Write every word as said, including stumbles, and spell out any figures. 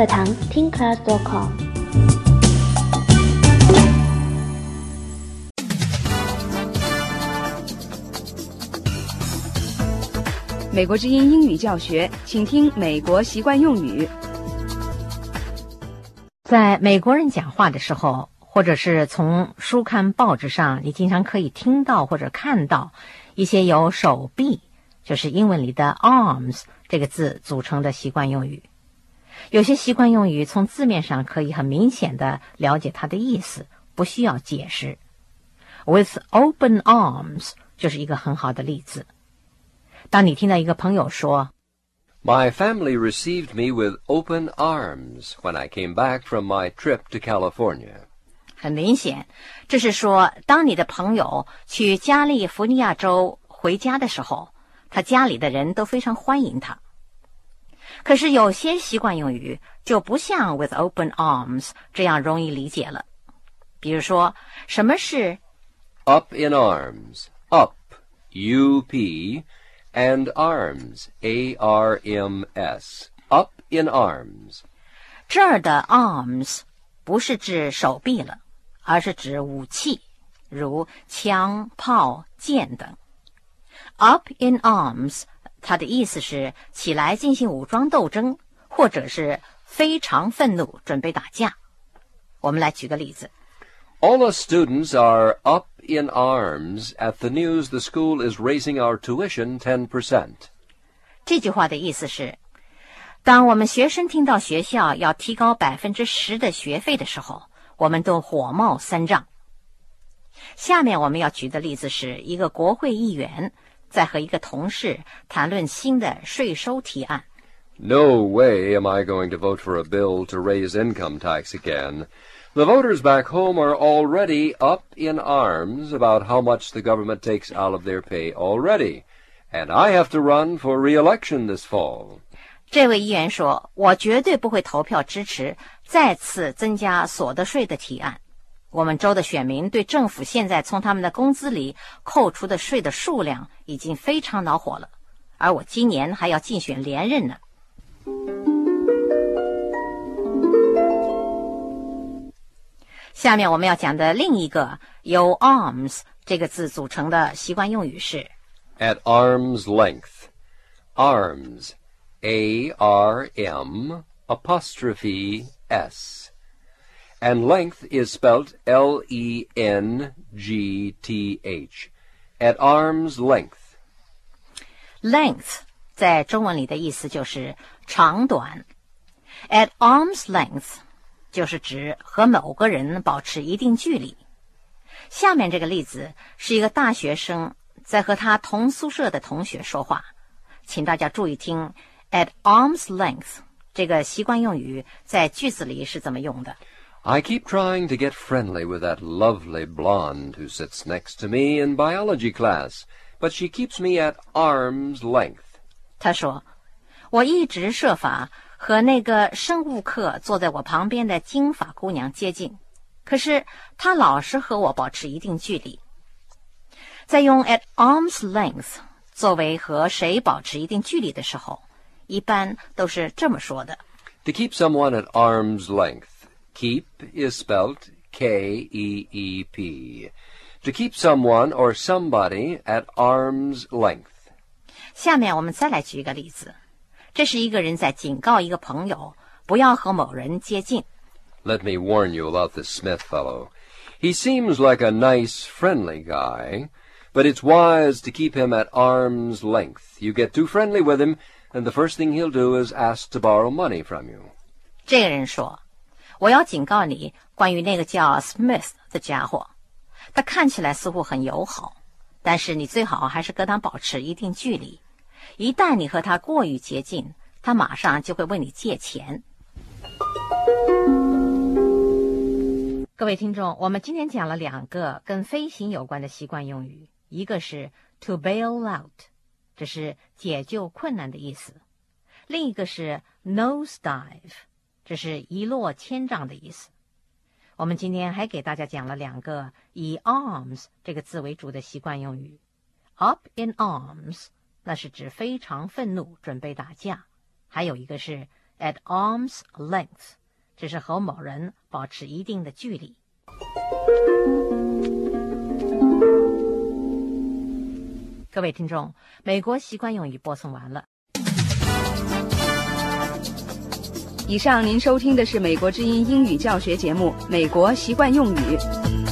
课堂 听 class 点 com。 美国之音英语教学，请听美国习惯用语。 在美国人讲话的时候，或者是从书刊报纸上，你经常可以听到或者看到一些由手臂，就是英文里的 arms 这个字组成的习惯用语。有些习惯用语从字面上可以很明显的了解它的意思，不需要解释。With open arms 就是一个很好的例子。当你听到一个朋友说 My family received me with open arms when I came back from my trip to California. 很明显，这是说当你的朋友去加利福尼亚州回家的时候，他家里的人都非常欢迎他。可是有些习惯用语就不像 with open arms 这样容易理解了。比如说，什么是 Up in arms, up, U P, and arms, A R M S, up in arms. 这儿的 arms 不是指手臂了，而是指武器，如枪、炮、剑等。Up in arms 它的意思是起来进行武装斗争，或者是非常愤怒，准备打架。我们来举个例子。 All the students are up in arms at the news the school is raising our tuition ten percent. 这句话的意思是，当我们学生听到学校要提高百分之十的学费的时候，我们都火冒三丈。下面我们要举的例子是一个国会议员在和一个同事谈论新的税收提案。 No way am I going to vote for a bill to raise income tax again. The voters back home are already up in arms about how much the government takes out of their pay already, and I have to run for re-election this fall. 这位议员说，我绝对不会投票支持再次增加所得税的提案。我们州的选民对政府现在从他们的工资里扣除的税的数量已经非常恼火了，而我今年还要竞选连任呢。下面我们要讲的另一个由 arms 这个字组成的习惯用语是 At arm's length. Arms, A R M apostrophe S. And length is spelt L E N G T H. At arm's length. Length 在中文里的意思就是长短。At arm's length 就是指和某个人保持一定距离。下面这个例子是一个大学生在和他同宿舍的同学说话，请大家注意听 at arm's length 这个习惯用语在句子里是怎么用的。 I keep trying to get friendly with that lovely blonde who sits next to me in biology class, but she keeps me at arm's length. 他说，我一直设法和那个生物课坐在我旁边的金发姑娘接近，可是她老是和我保持一定距离。在用 at arm's length 作为和谁保持一定距离的时候，一般都是这么说的。 To keep someone at arm's length. Keep is spelt K E E P. To keep someone or somebody at arm's length. 下面我们再来举一个例子。这是一个人在警告一个朋友不要和某人接近。 Let me warn you about this Smith fellow. He seems like a nice, friendly guy, but it's wise to keep him at arm's length. You get too friendly with him, and the first thing he'll do is ask to borrow money from you. 这个人说，我要警告你关于那个叫 Smith 的家伙，他看起来似乎很友好，但是你最好还是跟他保持一定距离。一旦你和他过于接近，他马上就会问你借钱。各位听众，我们今天讲了两个跟飞行有关的习惯用语，一个是 to bail out， 这是解救困难的意思；另一个是 nosedive， 这是一落千丈的意思。我们今天还给大家讲了两个以 arms 这个字为主的习惯用语。up in arms 那是指非常愤怒，准备打架；还有一个是 at arm's length， 这是和某人保持一定的距离。各位听众，美国习惯用语播送完了。 以上您收听的是美国之音英语教学节目《美国习惯用语》。